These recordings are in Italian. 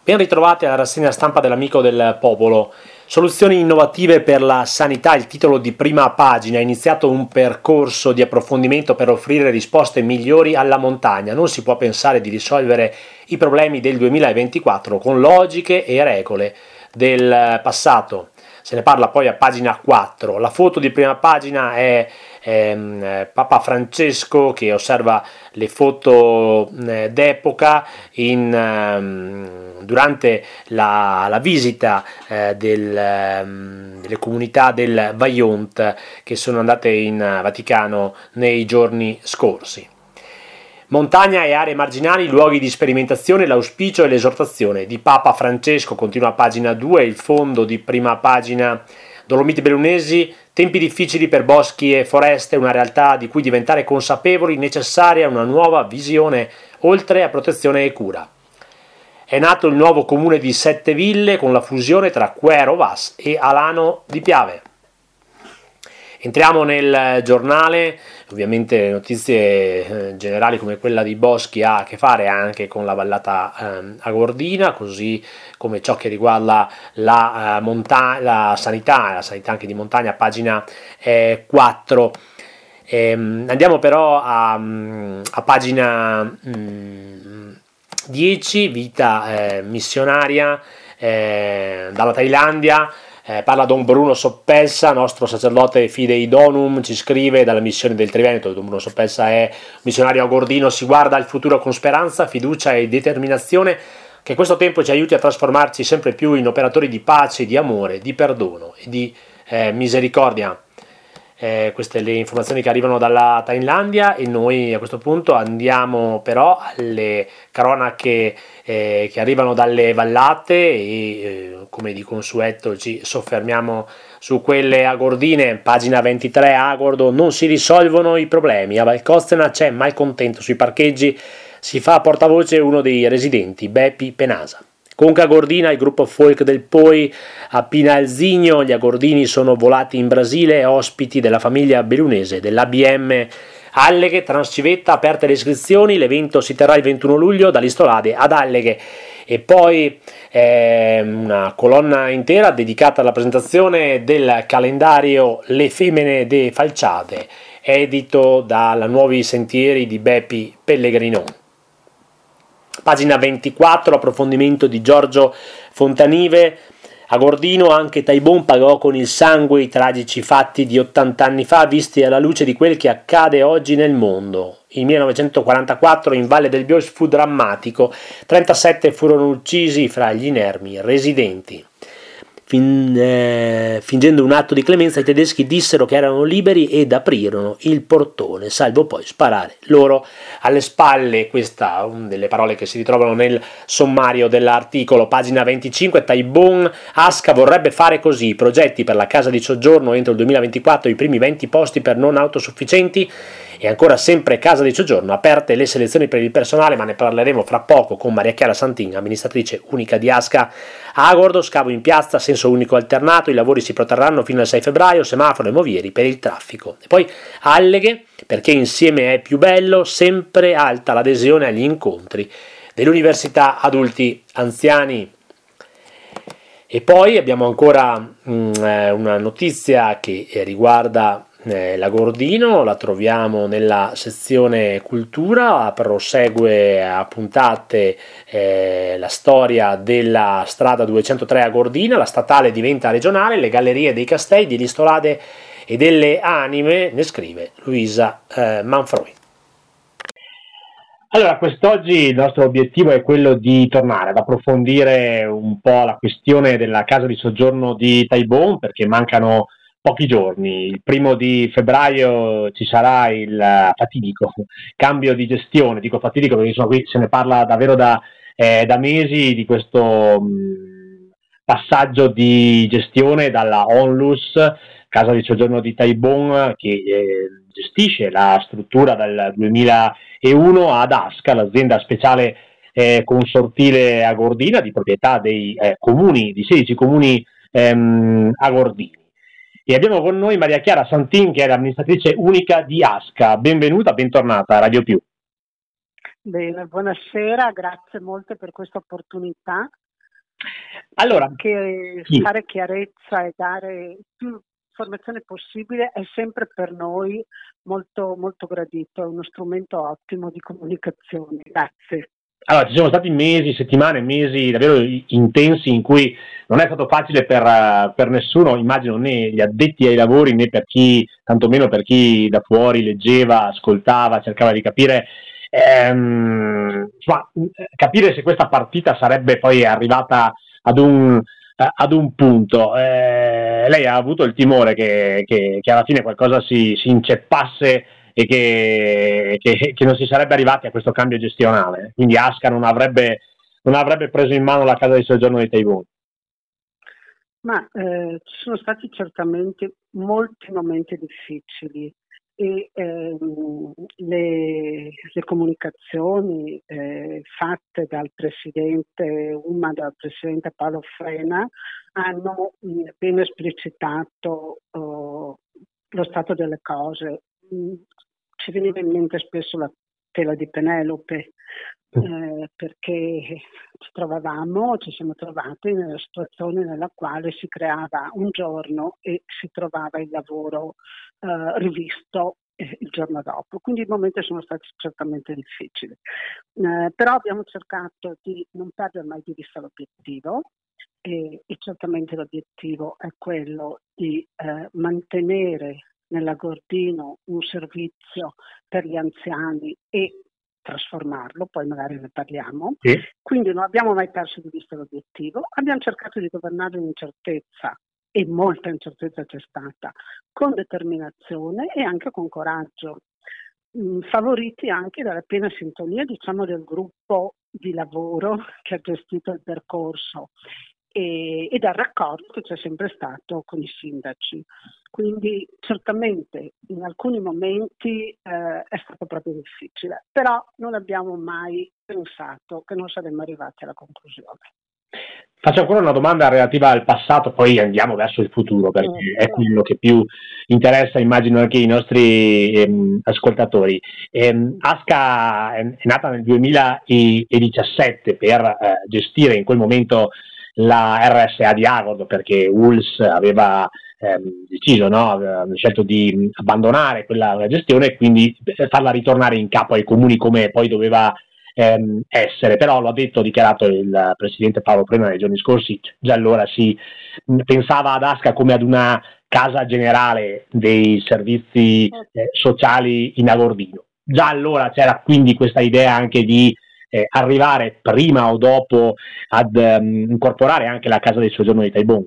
Ben ritrovati alla rassegna stampa dell'Amico del Popolo. Soluzioni innovative per la sanità, il titolo di prima pagina. È iniziato un percorso di approfondimento per offrire risposte migliori alla montagna. Non si può pensare di risolvere i problemi del 2024 con logiche e regole del passato. Se ne parla poi a pagina 4. La foto di prima pagina è Papa Francesco che osserva le foto d'epoca durante la visita delle comunità del Vajont che sono andate in Vaticano nei giorni scorsi. Montagna e aree marginali, luoghi di sperimentazione, l'auspicio e l'esortazione di Papa Francesco, continua a pagina 2, il fondo di prima pagina. Dolomiti Bellunesi, tempi difficili per boschi e foreste, una realtà di cui diventare consapevoli, necessaria una nuova visione, oltre a protezione e cura. È nato il nuovo comune di Sette Ville con la fusione tra Quero Vas e Alano di Piave. Entriamo nel giornale, ovviamente notizie generali come quella di Boschi ha a che fare anche con la vallata agordina, così come ciò che riguarda la sanità anche di montagna, pagina 4. Andiamo però a pagina 10, vita missionaria dalla Thailandia. Parla Don Bruno Soppelsa, nostro sacerdote Fidei Donum, ci scrive dalla missione del Triveneto. Don Bruno Soppelsa è missionario agordino, si guarda al futuro con speranza, fiducia e determinazione, che questo tempo ci aiuti a trasformarci sempre più in operatori di pace, di amore, di perdono e di misericordia. Queste le informazioni che arrivano dalla Thailandia, e noi a questo punto andiamo però alle cronache che arrivano dalle vallate e come di consueto ci soffermiamo su quelle agordine. Pagina 23, Agordo, non si risolvono i problemi, a Valcostena c'è malcontento sui parcheggi, si fa portavoce uno dei residenti, Beppi Penasa. Conca Agordina, il gruppo folk del Poi a Pinalzigno, gli agordini sono volati in Brasile, ospiti della famiglia bellunese dell'ABM Alleghe, Transcivetta, aperte le iscrizioni, l'evento si terrà il 21 luglio dall'Istolade ad Alleghe. E poi una colonna intera dedicata alla presentazione del calendario Le Femmine de Falciate, edito dalla Nuovi Sentieri di Beppi Pellegrino. Pagina 24, approfondimento di Giorgio Fontanive. Agordino, anche Taibon pagò con il sangue i tragici fatti di 80 anni fa, visti alla luce di quel che accade oggi nel mondo. Il 1944 in Valle del Bios fu drammatico, 37 furono uccisi fra gli inermi residenti. Fingendo un atto di clemenza, i tedeschi dissero che erano liberi ed aprirono il portone, salvo poi sparare loro alle spalle. Questa è una delle parole che si ritrovano nel sommario dell'articolo. Pagina 25, Taibon, Asca vorrebbe fare così, progetti per la casa di soggiorno entro il 2024, i primi 20 posti per non autosufficienti. E ancora sempre casa di soggiorno, aperte le selezioni per il personale, ma ne parleremo fra poco con Maria Chiara Santin, amministratrice unica di Asca. Agordo, scavo in piazza, senso unico alternato, i lavori si protrarranno fino al 6 febbraio, semaforo e movieri per il traffico. E poi Alleghe, perché insieme è più bello, sempre alta l'adesione agli incontri dell'università adulti anziani. E poi abbiamo ancora una notizia che riguarda l'Agordino, la troviamo nella sezione cultura, prosegue a puntate la storia della strada 203 Agordina, la statale diventa regionale, le gallerie dei Castei, degli Stolade e delle Anime, ne scrive Luisa Manfroi. Allora, quest'oggi il nostro obiettivo è quello di tornare ad approfondire un po' la questione della casa di soggiorno di Taibon, perché mancano pochi giorni. Il 1 febbraio ci sarà il fatidico cambio di gestione, dico fatidico perché insomma, qui se ne parla davvero da mesi di questo passaggio di gestione dalla Onlus, casa di soggiorno di Taibon, che gestisce la struttura dal 2001, ad Asca, l'azienda speciale consortile agordina di proprietà dei comuni, di 16 comuni agordini. E abbiamo con noi Maria Chiara Santin, che è l'amministratrice unica di Asca. Benvenuta, bentornata a Radio Più. Bene, buonasera, grazie molte per questa opportunità Allora, Perché sì. fare chiarezza e dare più informazione possibile è sempre per noi molto, molto gradito, è uno strumento ottimo di comunicazione. Grazie. Allora, ci sono stati mesi, settimane, mesi davvero intensi in cui non è stato facile per nessuno, immagino né gli addetti ai lavori né per chi, tantomeno per chi da fuori leggeva, ascoltava, cercava di capire, insomma, capire se questa partita sarebbe poi arrivata ad un punto. Lei ha avuto il timore che alla fine qualcosa si inceppasse e che non si sarebbe arrivati a questo cambio gestionale. Quindi Asca non avrebbe preso in mano la casa di soggiorno di Taiwan. Ma ci sono stati certamente molti momenti difficili e le comunicazioni fatte dal presidente UMA, dal presidente Paolo Frena, hanno ben esplicitato lo stato delle cose. Ci veniva in mente spesso la tela di Penelope, perché ci siamo trovati nella situazione nella quale si creava un giorno e si trovava il lavoro rivisto il giorno dopo. Quindi i momenti sono stati certamente difficili. Però abbiamo cercato di non perdere mai di vista l'obiettivo e certamente l'obiettivo è quello di mantenere nell'Agordino un servizio per gli anziani e trasformarlo, poi magari ne parliamo. Sì. Quindi non abbiamo mai perso di vista l'obiettivo, abbiamo cercato di governare l'incertezza e molta incertezza c'è stata, con determinazione e anche con coraggio, favoriti anche dalla piena sintonia, diciamo, del gruppo di lavoro che ha gestito il percorso e dal raccordo che c'è sempre stato con i sindaci. Quindi certamente in alcuni momenti è stato proprio difficile, però non abbiamo mai pensato che non saremmo arrivati alla conclusione. Faccio ancora una domanda relativa al passato, poi andiamo verso il futuro, perché è quello che più interessa, immagino, anche i nostri ascoltatori. Asca è nata nel 2017 per gestire in quel momento la RSA di Agordo, perché ULS aveva deciso, no? Aveva scelto di abbandonare quella gestione e quindi farla ritornare in capo ai comuni come poi doveva essere, però lo ha detto, ha dichiarato il presidente Paolo Prena nei giorni scorsi, già allora si pensava ad Asca come ad una casa generale dei servizi sociali in Agordino. Già allora c'era quindi questa idea anche di arrivare prima o dopo ad incorporare anche la casa del soggiorno di Taibon.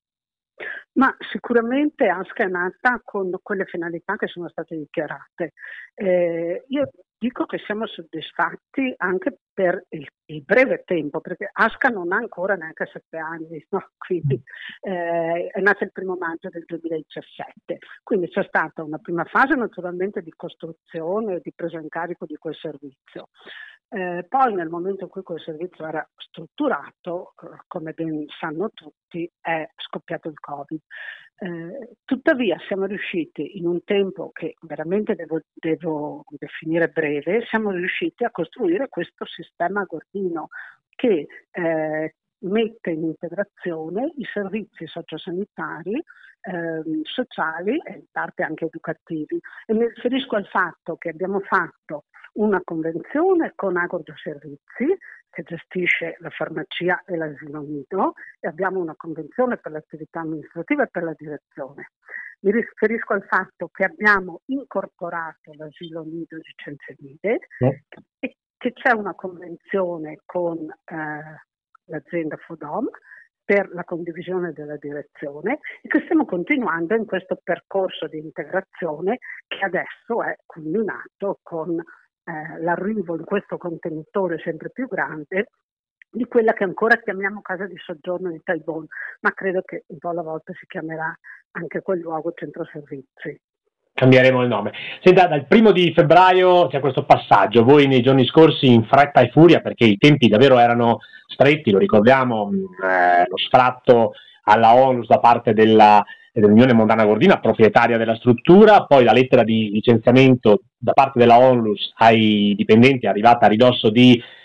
Ma sicuramente Asca è nata con quelle finalità che sono state dichiarate. Io dico che siamo soddisfatti anche per il breve tempo, perché Asca non ha ancora neanche 7 anni, no? Quindi è nata il 1° maggio del 2017, quindi c'è stata una prima fase naturalmente di costruzione e di presa in carico di quel servizio. Poi nel momento in cui quel servizio era strutturato, come ben sanno tutti, è scoppiato il Covid. Tuttavia siamo riusciti in un tempo che veramente devo definire breve, siamo riusciti a costruire questo sistema Agordino che mette in integrazione i servizi sociosanitari, sociali e in parte anche educativi. E mi riferisco al fatto che abbiamo fatto una convenzione con Agordo Servizi che gestisce la farmacia e l'asilo nido e abbiamo una convenzione per l'attività amministrativa e per la direzione. Mi riferisco al fatto che abbiamo incorporato l'asilo nido di Cenzemide e che c'è una convenzione con l'azienda Fodom per la condivisione della direzione e che stiamo continuando in questo percorso di integrazione che adesso è culminato con l'arrivo in questo contenitore sempre più grande di quella che ancora chiamiamo casa di soggiorno di Taibon, ma credo che un po' alla volta si chiamerà anche quel luogo centro servizi. Cambieremo il nome. Senta, dal 1 febbraio c'è questo passaggio. Voi nei giorni scorsi in fretta e furia, perché i tempi davvero erano stretti, lo ricordiamo, lo sfratto alla ONLUS da parte dell'Unione Montana Gordina, proprietaria della struttura, poi la lettera di licenziamento da parte della ONLUS ai dipendenti è arrivata a ridosso di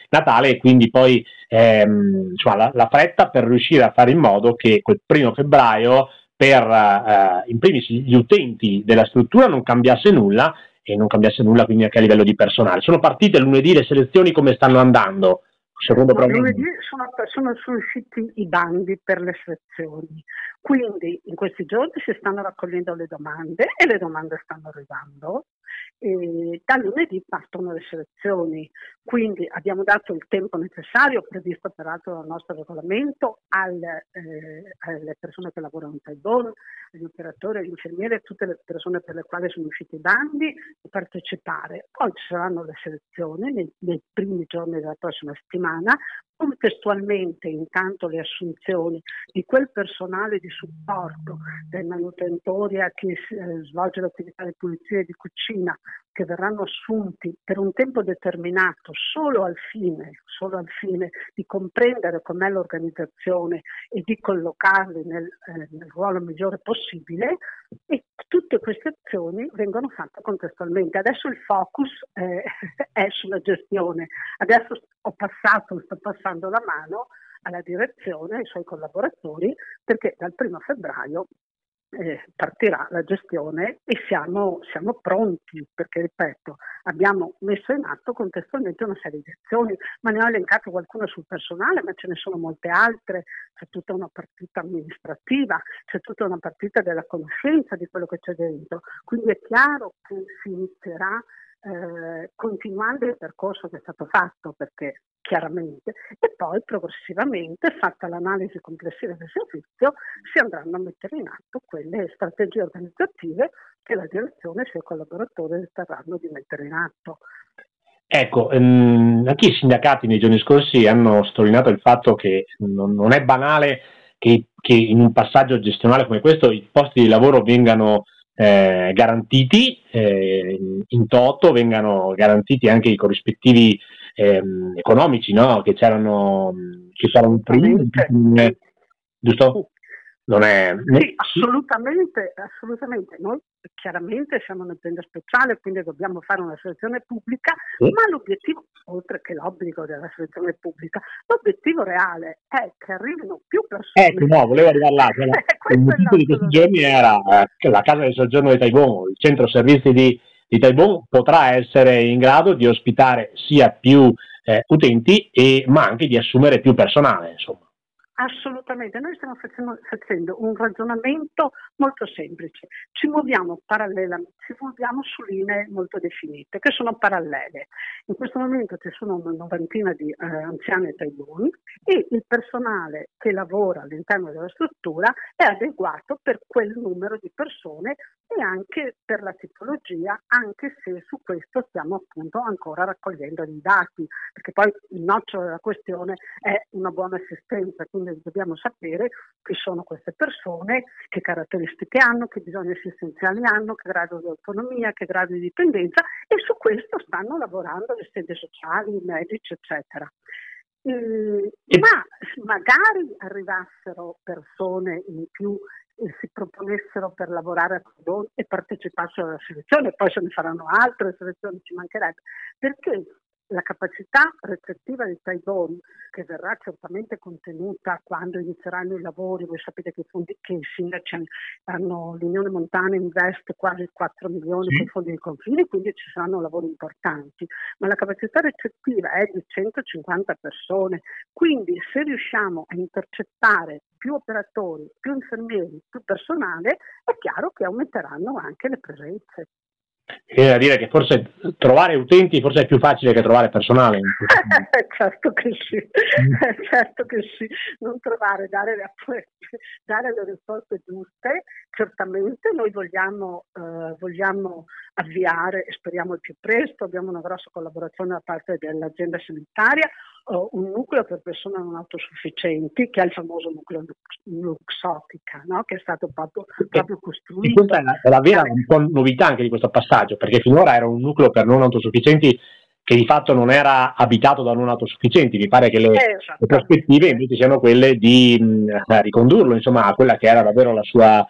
Natale, e quindi poi insomma, la fretta per riuscire a fare in modo che quel 1° febbraio per in primis gli utenti della struttura non cambiasse nulla, e non cambiasse nulla quindi anche a livello di personale. Sono partite lunedì le selezioni, come stanno andando? Secondo Lunedì sono usciti i bandi per le selezioni, quindi in questi giorni si stanno raccogliendo le domande e le domande stanno arrivando. E da lunedì partono le selezioni, quindi abbiamo dato il tempo necessario, previsto peraltro dal nostro regolamento, alle persone che lavorano in Taibon, agli operatori, agli infermieri e tutte le persone per le quali sono usciti i bandi, di partecipare. Poi ci saranno le selezioni nei primi giorni della prossima settimana, contestualmente intanto le assunzioni di quel personale di supporto, dai manutentori a chi svolge l'attività di pulizia e di cucina, che verranno assunti per un tempo determinato solo al fine di comprendere com'è l'organizzazione e di collocarli nel ruolo migliore possibile, e tutte queste azioni vengono fatte contestualmente. Adesso il focus è sulla gestione. Adesso sto passando la mano alla direzione, ai suoi collaboratori, perché dal 1° febbraio partirà la gestione e siamo pronti, perché ripeto, abbiamo messo in atto contestualmente una serie di azioni, ma ne ho elencato qualcuna sul personale, ma ce ne sono molte altre. C'è tutta una partita amministrativa, c'è tutta una partita della conoscenza di quello che c'è dentro, quindi è chiaro che si inizierà continuando il percorso che è stato fatto, perché chiaramente, e poi progressivamente, fatta l'analisi complessiva del servizio, si andranno a mettere in atto quelle strategie organizzative che la direzione e i suoi collaboratori riterranno di mettere in atto. Ecco, anche i sindacati nei giorni scorsi hanno sottolineato il fatto che non è banale che in un passaggio gestionale come questo i posti di lavoro vengano garantiti in toto, vengano garantiti anche i corrispettivi economici, no? che c'erano prima, giusto? Non è... Sì, assolutamente. Noi chiaramente siamo un'azienda speciale, quindi dobbiamo fare una selezione pubblica, ma l'obiettivo, oltre che l'obbligo della selezione pubblica, l'obiettivo reale è che arrivino più persone. No, volevo arrivare là. Il motivo di questi giorni era che la casa del soggiorno di Taibon, il centro servizi di Taibon, potrà essere in grado di ospitare sia più utenti, ma anche di assumere più personale, insomma. Assolutamente, noi stiamo facendo un ragionamento molto semplice, ci muoviamo su linee molto definite, che sono parallele. In questo momento ci sono una novantina di anziani Taibon e il personale che lavora all'interno della struttura è adeguato per quel numero di persone e anche per la tipologia, anche se su questo stiamo appunto ancora raccogliendo dei dati, perché poi il nocciolo della questione è una buona assistenza, quindi dobbiamo sapere chi sono queste persone, che caratteristiche hanno, che bisogni assistenziali hanno, che grado di autonomia, che grado di dipendenza, e su questo stanno lavorando le sedi sociali, i medici, eccetera. Ma magari arrivassero persone in più e si proponessero per lavorare a Taibon e partecipassero alla selezione, poi se ne faranno altre selezioni, ci mancherebbe, perché la capacità recettiva di Taibon, che verrà certamente contenuta quando inizieranno i lavori, voi sapete che i sindaci l'Unione Montana investe quasi 4 milioni con i fondi di confine, quindi ci saranno lavori importanti, ma la capacità recettiva è di 150 persone, quindi se riusciamo a intercettare più operatori, più infermieri, più personale, è chiaro che aumenteranno anche le presenze. Viene da dire che forse trovare utenti forse è più facile che trovare personale. Certo che sì, non trovare, dare le risposte giuste. Certamente noi vogliamo avviare, e speriamo il più presto, abbiamo una grossa collaborazione da parte dell'azienda sanitaria, un nucleo per persone non autosufficienti, che è il famoso nucleo Luxottica, no? Che è stato proprio costruito. E questa è la vera un po' novità anche di questo passaggio, perché finora era un nucleo per non autosufficienti che di fatto non era abitato da non autosufficienti. Mi pare che le prospettive invece siano quelle di ricondurlo, insomma, a quella che era davvero la sua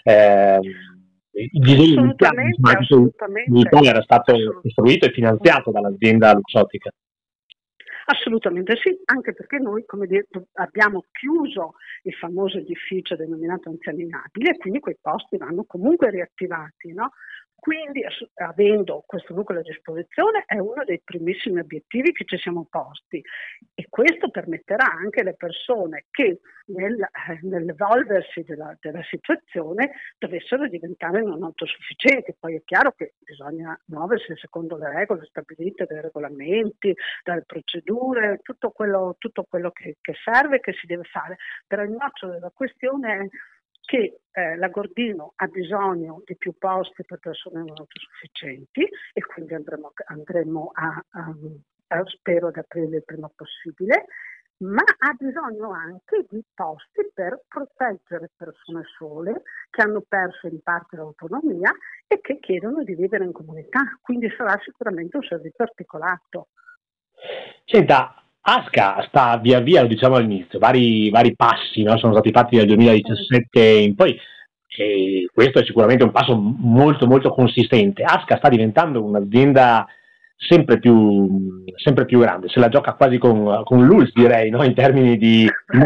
il disegno iniziale, in Italia era stato costruito e finanziato dall'azienda Luxottica. Assolutamente sì, anche perché noi, come detto, abbiamo chiuso il famoso edificio denominato anziani inabili e quindi quei posti vanno comunque riattivati, no? Quindi, avendo questo nucleo a disposizione, è uno dei primissimi obiettivi che ci siamo posti e questo permetterà anche alle persone che nell'evolversi della situazione dovessero diventare non autosufficienti. Poi è chiaro che bisogna muoversi secondo le regole stabilite dai regolamenti, dalle procedure, tutto quello che serve, che si deve fare. Però il nocciolo della questione è che l'Agordino ha bisogno di più posti per persone non autosufficienti e quindi andremo spero ad aprirli il prima possibile, ma ha bisogno anche di posti per proteggere persone sole che hanno perso in parte l'autonomia e che chiedono di vivere in comunità, quindi sarà sicuramente un servizio articolato. Senta, ASCA sta via via, lo diciamo all'inizio, vari passi, no, sono stati fatti dal 2017 in poi, e questo è sicuramente un passo molto molto consistente. ASCA sta diventando un'azienda sempre più grande, se la gioca quasi con l'ULSS, direi, no? In termini di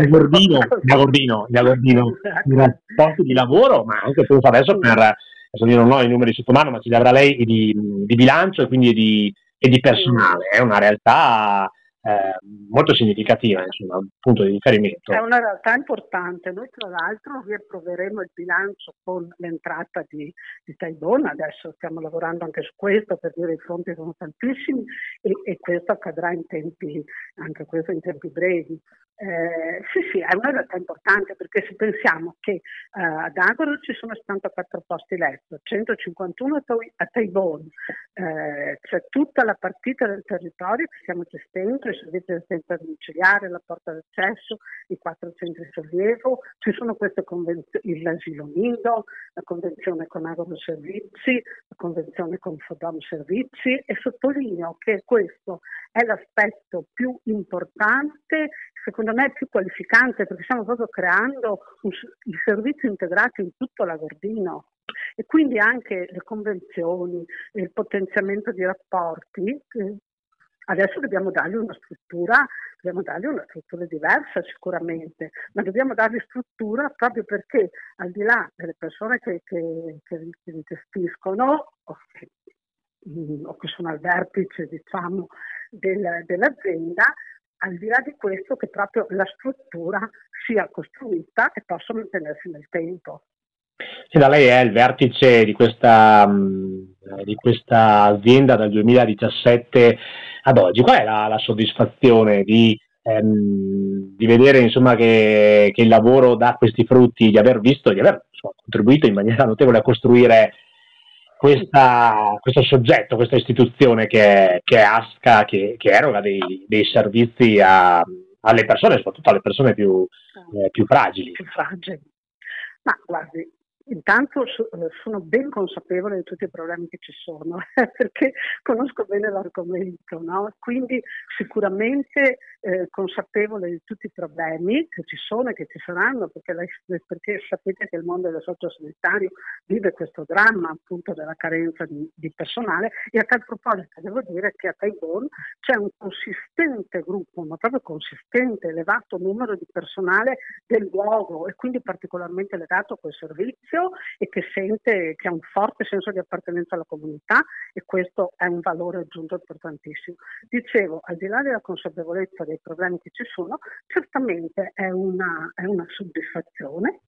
di posti di lavoro, ma anche penso adesso adesso io non ho i numeri sotto mano, ma ce li avrà lei di bilancio e quindi di personale. È una realtà molto significativa, insomma, un punto di riferimento. È una realtà importante. Noi tra l'altro riapproveremo il bilancio con l'entrata di Taibon, adesso stiamo lavorando anche su questo, per dire i fronti sono tantissimi e questo accadrà anche questo in tempi brevi. Sì, è una realtà importante perché se pensiamo che ad Agoro ci sono 74 posti letto, 151 a Taibon, c'è tutta la partita del territorio che stiamo gestendo, i servizi di assistenza domiciliare, la porta d'accesso, i 4 centri sollievo, ci sono queste convenzioni, l'asilo nido, la convenzione con Agoro Servizi, la convenzione con Fodom Servizi e sottolineo che questo è l'aspetto più importante, secondo me più qualificante, perché stiamo proprio creando i servizi integrati in tutto l'Agordino e quindi anche le convenzioni, il potenziamento di rapporti. Adesso dobbiamo dargli una struttura diversa sicuramente, ma dobbiamo dargli struttura proprio perché al di là delle persone che li gestiscono o che sono al vertice, diciamo, dell'azienda, al di là di questo che proprio la struttura sia costruita e possa mantenersi nel tempo. Sì, da lei è il vertice di questa azienda dal 2017 ad oggi. Qual è la soddisfazione di vedere insomma che il lavoro dà questi frutti, di aver visto, di aver insomma, contribuito in maniera notevole a costruire questo soggetto, questa istituzione che è ASCA, che eroga dei servizi alle persone, soprattutto alle persone più fragili. Più fragili. Ma guardi, intanto sono ben consapevole di tutti i problemi che ci sono, perché conosco bene l'argomento, no? Quindi sicuramente consapevole di tutti i problemi che ci sono e che ci saranno, perché sapete che il mondo del sociosanitario vive questo dramma appunto della carenza di personale e a tal proposito devo dire che a Taibon c'è un consistente gruppo, ma proprio consistente, elevato numero di personale del luogo e quindi particolarmente legato a quel servizio e che sente che ha un forte senso di appartenenza alla comunità e questo è un valore aggiunto importantissimo. Dicevo, al di là della consapevolezza dei problemi che ci sono, certamente è una soddisfazione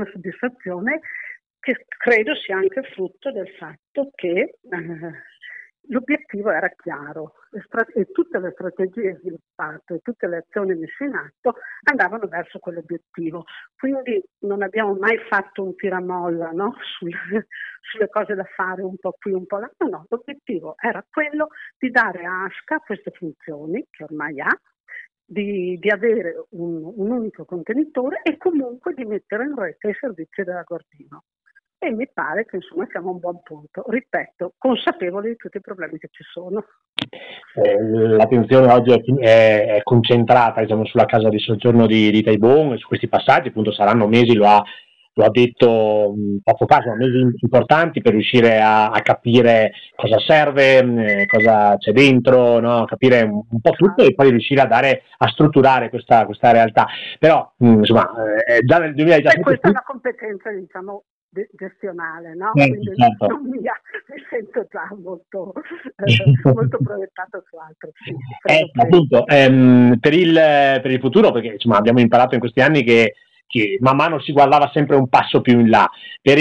che credo sia anche frutto del fatto che l'obiettivo era chiaro e tutte le strategie sviluppate, tutte le azioni messe in atto andavano verso quell'obiettivo. Quindi non abbiamo mai fatto un tiramolla, no? sulle cose da fare un po' qui, un po' là. No, l'obiettivo era quello di dare a ASCA queste funzioni che ormai ha, di avere un unico contenitore e comunque di mettere in rete i servizi dell'Agordino. E mi pare che insomma siamo a un buon punto, ripeto, consapevoli di tutti i problemi che ci sono. L'attenzione oggi è concentrata, diciamo, sulla casa di soggiorno di Taibon e su questi passaggi, appunto saranno mesi, lo ha lo ha detto poco fa, sono mesi importanti per riuscire a capire cosa serve, cosa c'è dentro, no? Capire un po' tutto e poi riuscire a strutturare questa realtà. Però, insomma, già nel 2017... questa è una competenza, diciamo, gestionale, no? Quindi certo. non mia, mi sento già molto, molto proiettato su altro. Sì, appunto, per il futuro, perché insomma abbiamo imparato in questi anni che man mano si guardava sempre un passo più in là.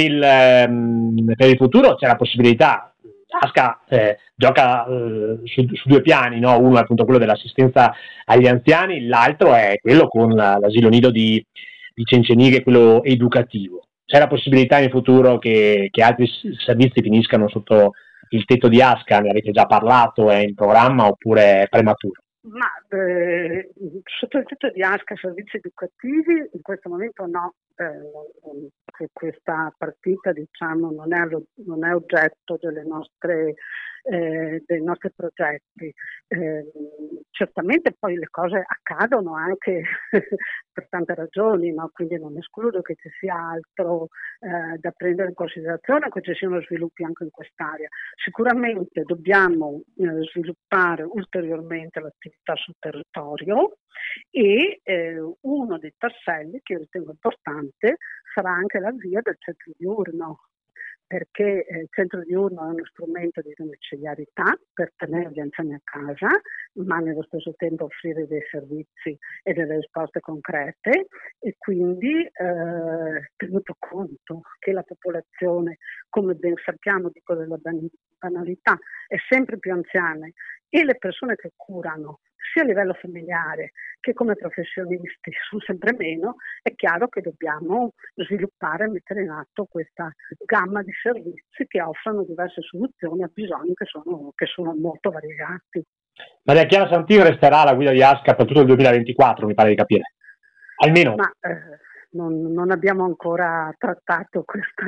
Per il futuro c'è la possibilità, Aska gioca su due piani, no? Uno è appunto quello dell'assistenza agli anziani, l'altro è quello con l'asilo nido di Cencenighe, quello educativo. C'è la possibilità in futuro che altri servizi finiscano sotto il tetto di Aska? Ne avete già parlato? È in programma oppure è prematuro? Ma sotto il tetto di Asca servizi educativi in questo momento no, questa partita diciamo non è oggetto dei nostri progetti. Certamente poi le cose accadono anche per tante ragioni, no? Quindi non escludo che ci sia altro da prendere in considerazione, che ci siano sviluppi anche in quest'area. Sicuramente dobbiamo sviluppare ulteriormente l'attività sul territorio e uno dei tasselli che io ritengo importante sarà anche l'avvio del centro diurno, perché il centro diurno è uno strumento di domiciliarità per tenere gli anziani a casa, ma nello stesso tempo offrire dei servizi e delle risposte concrete, e quindi tenuto conto che la popolazione, come ben sappiamo, dico della banalità, è sempre più anziana e le persone che curano sia a livello familiare che come professionisti sono sempre meno, è chiaro che dobbiamo sviluppare e mettere in atto questa gamma di servizi che offrono diverse soluzioni a bisogni che sono molto variegati. Maria Chiara Santin resterà alla guida di Asca per tutto il 2024, mi pare di capire. Almeno. Ma non abbiamo ancora trattato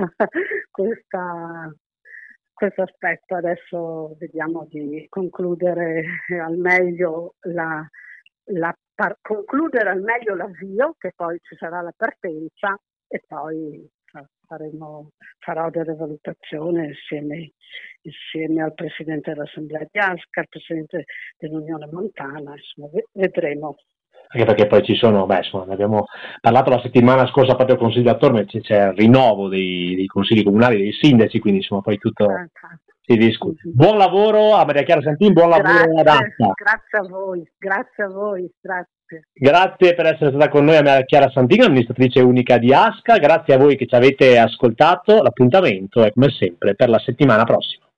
questo aspetto. Adesso vediamo di concludere al meglio concludere al meglio l'avvio, che poi ci sarà la partenza e poi farò delle valutazioni insieme al Presidente dell'Assemblea di Asca, al Presidente dell'Unione Montana, insomma, vedremo. Anche perché poi ci sono, insomma, ne abbiamo parlato la settimana scorsa proprio al Consiglio attorno, c'è il rinnovo dei consigli comunali, dei sindaci, quindi insomma poi tutto si discute. Buon lavoro a Maria Chiara Santin, buon lavoro ad Asca. Grazie a voi, grazie. Grazie per essere stata con noi Maria Chiara Santin, amministratrice unica di Asca, grazie a voi che ci avete ascoltato, l'appuntamento è come sempre per la settimana prossima.